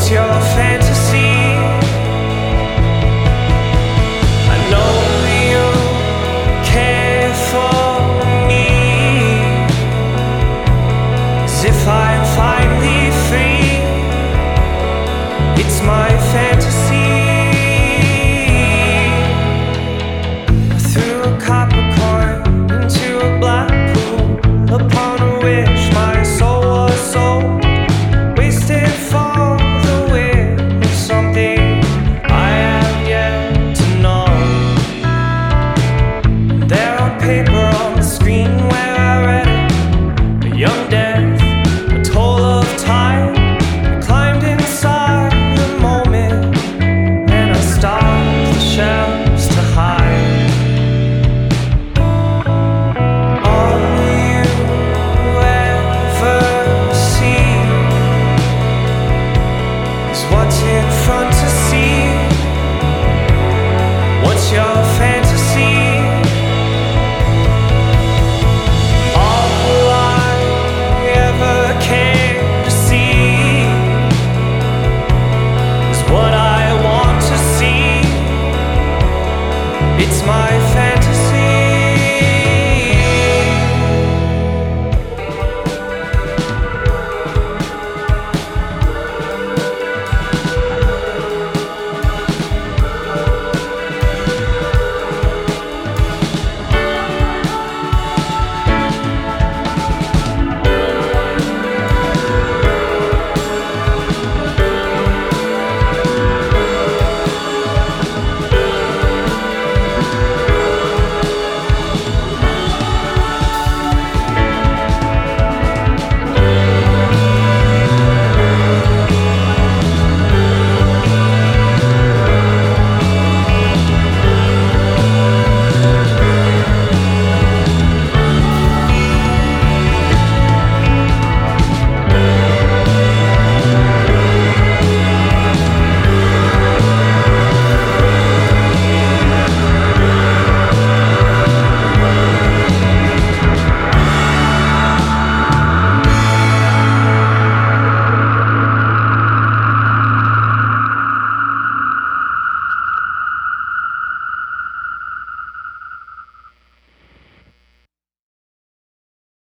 your fantasy? I know you care for me, as if I'm finally free. It's my fantasy. I threw a copper coin into a black pool, upon which my soul was sold, wasted for the wind of something I have yet to know. There on paper on the screen where I read it, a young death, a toll of time. I climbed inside the moment, and I stopped the shelves to hide. All you ever see is what's in front to see.